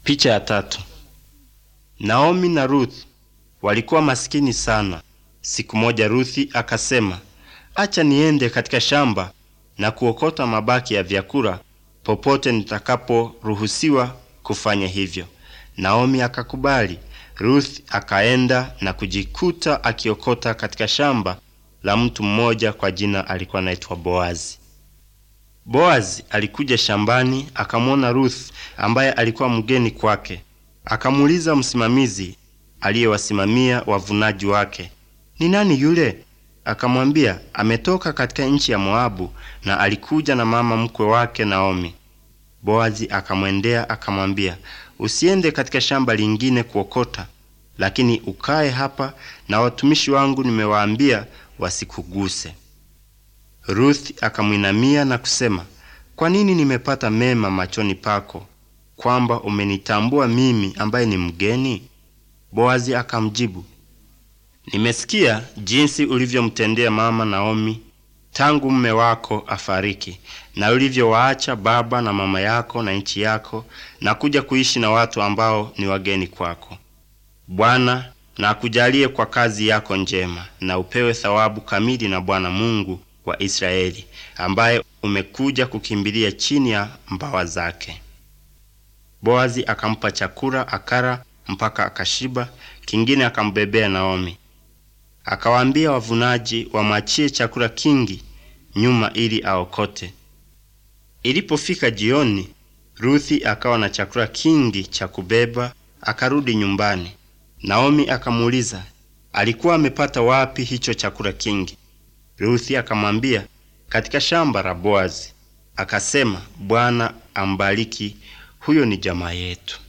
Picha ya tatu. Naomi na Ruth walikuwa masikini sana. Siku moja Ruthi akasema, acha niende katika shamba na kuokota mabaki ya vyakula popote nitakaporuhusiwa kufanya hivyo. Naomi akakubali. Ruth akaenda na kujikuta akiokota katika shamba la mtu mmoja kwa jina alikuwa anaitwa Boazi. Boazi alikuja shambani akamwona Ruth ambaye alikuwa mgeni kwake. Akamuuliza msimamizi aliyewasimamia wavunaji wake, ni nani yule? Akamwambia, ametoka katika nchi ya Moabu na alikuja na mama mkwe wake Naomi. Boazi akamwendea akamwambia, usiende katika shamba lingine kuokota, lakini ukae hapa na watumishi wangu nimewaambia wasikuguse. Ruth akamwinamia na kusema, kwa nini nimepata mema machoni pako, kwamba umenitambua mimi ambaye ni mgeni? Boazi akamjibu, nimesikia jinsi ulivyomtendea mama Naomi tangu mume wako afariki, na ulivyowaacha baba na mama yako na nchi yako na kuja kuishi na watu ambao ni wageni kwako. Bwana na akujalie kwa kazi yako njema, na upewe thawabu kamili na Bwana Mungu wa Israeli, ambaye umekuja kukimbilia chini ya mbawa zake. Boazi akampa chakula akara mpaka akashiba, kingine akambebea Naomi. Akawaambia wavunaji wamwachie chakula kingi nyuma ili aokote. Ilipofika jioni, Ruthi akawa na chakula kingi cha kubeba, akarudi nyumbani. Naomi akamuuliza, alikuwa amepata wapi hicho chakula kingi? Ruthi akamwambia, katika shamba la Boazi. Akasema, Bwana ambariki, huyo ni jamaa yetu.